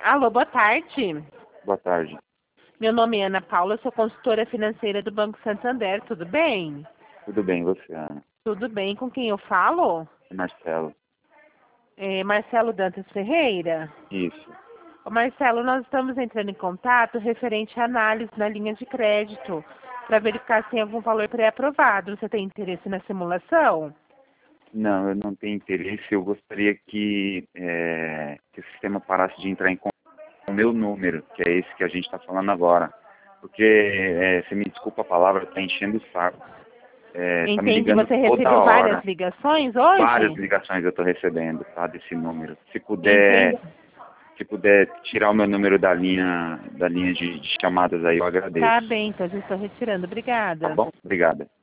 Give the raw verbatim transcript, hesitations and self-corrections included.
Alô, boa tarde. Boa tarde. Meu nome é Ana Paula, sou consultora financeira do Banco Santander, tudo bem? Tudo bem, você, Ana? Tudo bem, com quem eu falo? É Marcelo. É Marcelo Dantas Ferreira? Isso. Ô, Marcelo, nós estamos entrando em contato referente à análise na linha de crédito, para verificar se tem algum valor pré-aprovado. Você tem interesse na simulação? Não, eu não tenho interesse. Eu gostaria que, é, que o sistema parasse de entrar em contato com o meu número, que é esse que a gente está falando agora. Porque, é, você me desculpa a palavra, está enchendo o saco. É, tá me Entendi, ligando você toda recebeu hora. várias ligações hoje? Várias ligações eu estou recebendo, tá, desse número. Se puder, Entendi. se puder tirar o meu número da linha, da linha de, de chamadas aí, eu agradeço. Tá bem, então já estou retirando. Tá Obrigada. bom? Obrigada.